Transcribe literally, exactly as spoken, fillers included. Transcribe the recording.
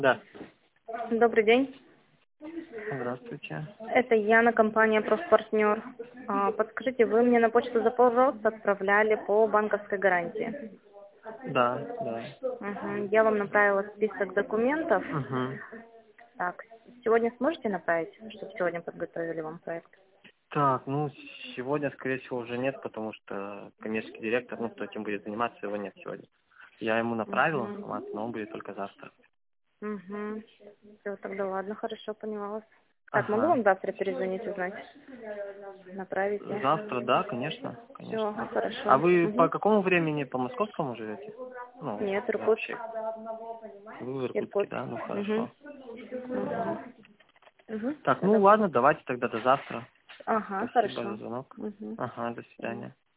Да. Добрый день. Здравствуйте. Это Яна, компания «Профпартнер». А, Подскажите, вы мне на почту запрос отправляли по банковской гарантии. Да, да. Мгм. Я вам направила список документов. Угу. Так, сегодня сможете направить, чтобы сегодня подготовили вам проект? Так, ну, сегодня, скорее всего, уже нет, потому что коммерческий директор, ну, кто этим будет заниматься, его нет сегодня. Я ему направил Угу. информацию, но он будет только завтра. Угу. Все, тогда ладно, хорошо, поняла вас. Так, могу Ага. вам завтра перезвонить, узнать? Направите. Завтра, да, конечно, Все, конечно. А хорошо. вы по Угу. какому времени по московскому живете? Ну, Нет, Иркутск. вообще. Вы в Иркутске, Иркутск. да? Ну, Угу. хорошо. Угу. Угу. Так, Все, ну, ладно, добро. давайте тогда до завтра. Ага, Спасибо за хорошо. звонок. Угу. Ага, до свидания.